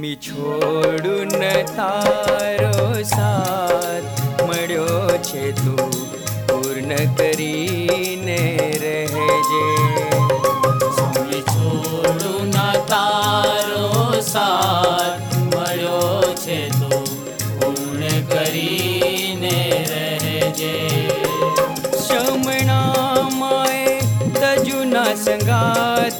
સ્વામી છોડું ન તારો સાથ, મળ્યો છે તું પૂર્ણ કરીને રહેજે. સ્વામી છોડું ન તારો સાથ, મળ્યો છે તું પૂર્ણ કરીને રહેજે. શમણામાએ તજુના સંગાથ,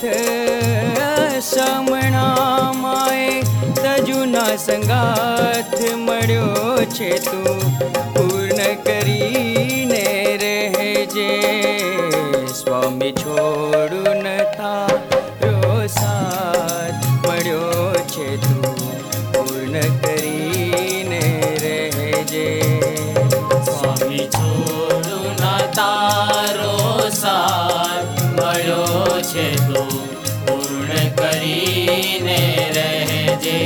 શમણામાએ તજુના સંગાથ, મળ્યો છે તું પૂર્ણ કરીને રહેજે. સ્વામી છોડું ન તારો સાથ, મળ્યો છે તું પૂર્ણ કરીને રહેજે. સ્વામી છોડું ન તારો સાથ, મળ્યો છે તું પૂર્ણ કરીને રહેજે.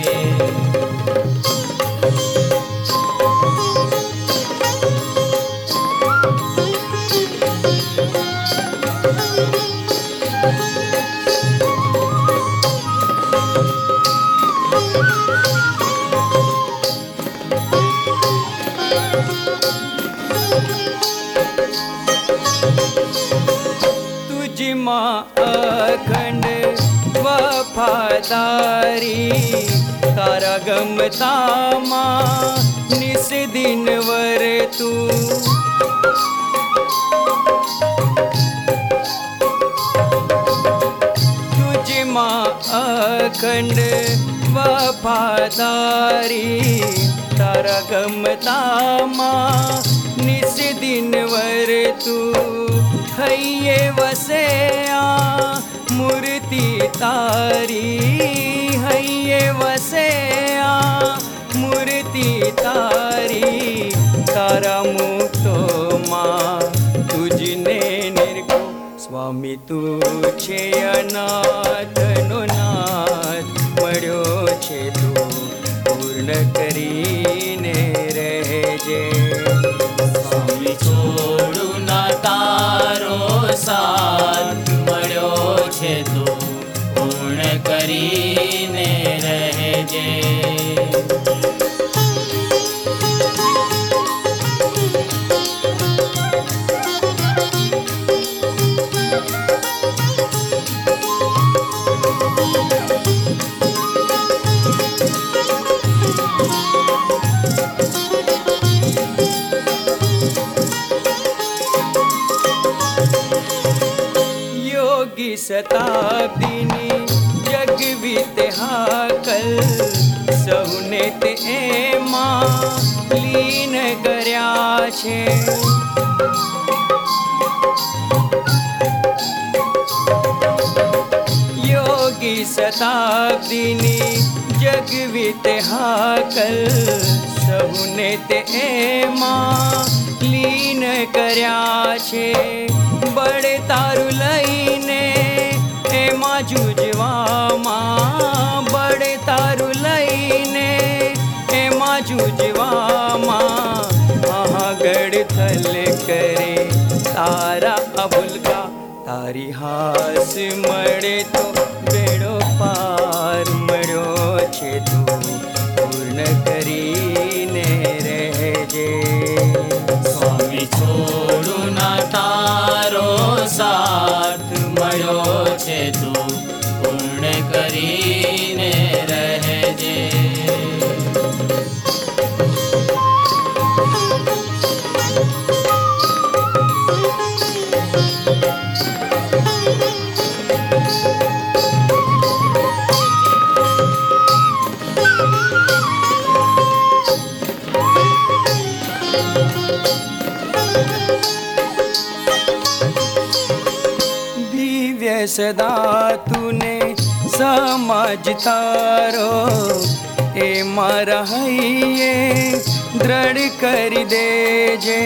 તુજમાં અખંડ વફાદારી, તારા ગમતામાં નિસ દિન વર્તું. તુજમાં અખંડ વફાદારી, તારા ગમતામાં નિસ દિન વર્તું. હૈયે વસે આ મૂર્તિ તારી, હૈયે વસે આ મૂર્તિ તારી. તારા મુક્તોમાં તુજને નિર્ગો, સ્વામી તું છે અનાથનો નાથ, મળ્યો છે તું પૂર્ણ કરીને રહેજે. સ્વામી છોડું ન તારો સાથ, મળ્યો છે તું પૂર્ણ કરીને રહેજે. યોગી શતાબ્દીની જગવીતે હાકલ, સૌને તે એમાં લીન કર્યા છે. યોગી શતાબ્દીની જગવીતે હાકલ, સૌને તે એમાં લીન કર્યા છે. બળે તારું લઈને એમાં જૂજવામાં, બળે તારું લઈને એમાં જૂજવામાં. આગળ થલ કરે તારા અભુલકા, તારી હાસ મળે તો બેડો પાર, મળ્યો છે તું પૂર્ણ કરીને રહેજે. સ્વામી છોડું ન તારો સાથ, મળ્યો છે તું પૂર્ણ કરીને રહેજે. દિવ્ય સદા તુને સમજ તારો, એ મારા હૈયે દ્રઢ કરી દેજે.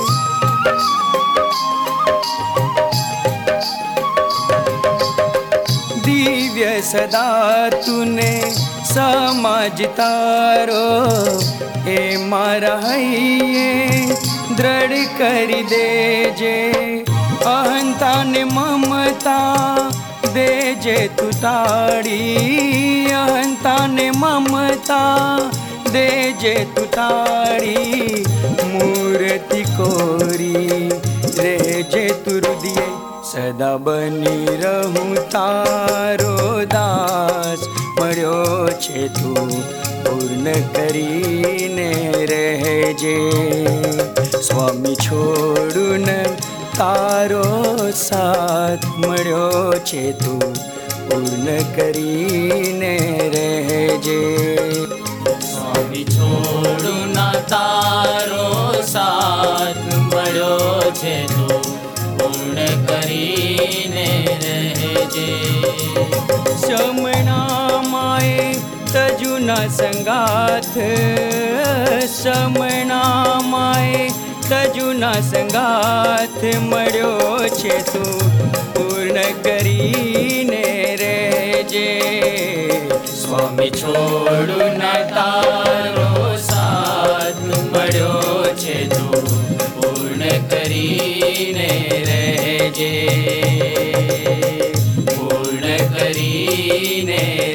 દિવ્ય સદા તુને સમજ તારો, એ મારા હૈયે દ્રઢ કરી દેજે. અહંતા ને મમતા દેજે તું તાળી અહંતા ને મમતા દેજે તું તાળી મૂર્તિ કોરી રેજે તું હૃદય સદા બની રહું તારો દાસ મળ્યો છે તું પૂર્ણ કરીને રહેજે સ્વામી છોડું ન તારો સાથ મળ્યો છે તું પૂર્ણ કરીને રહેજે સ્વામી છોડું ના તારો સાથ મળ્યો છે તું પૂર્ણ કરીને રહેજે સમણા માએ તજુના સંગાથ સમણા માએ તજુના સંગાથ મળ્યો છે તું પૂર્ણ કરીને રહેજે સ્વામી છોડું ના તારો સાથ મળ્યો છે તું પૂર્ણ કરીને રહેજે પૂર્ણ કરીને